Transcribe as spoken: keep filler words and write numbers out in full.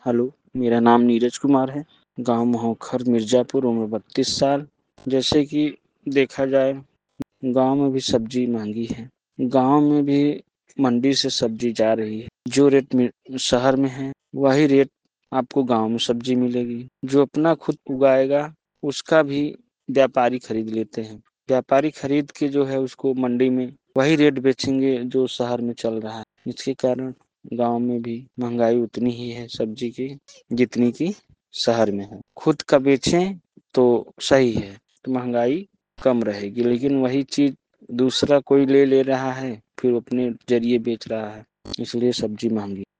Hello, मेरा नाम नीरज कुमार है। गाँव मोहखर मिर्ज़ापुर, उम्र बत्तीस साल। जैसे कि देखा जाए, गाँव में भी सब्ज़ी महँगी है। गाँव में भी मंडी से सब्ज़ी जा रही है। जो रेट में शहर में है, वही रेट आपको गाँव में सब्ज़ी मिलेगी। जो अपना खुद उगाएगा, उसका भी व्यापारी खरीद लेते हैं। व्यापारी खरीद के जो है उसको मंडी में वही रेट बेचेंगे जो शहर में चल रहा है। इसके कारण गाँव में भी महँगाई उतनी ही है सब्ज़ी की, जितनी कि शहर में है। खुद का बेचें तो सही है, तो महँगाई कम रहेगी, लेकिन वही चीज़ दूसरा कोई ले ले रहा है, फिर अपने ज़रिए बेच रहा है, इसलिए सब्ज़ी महँगी।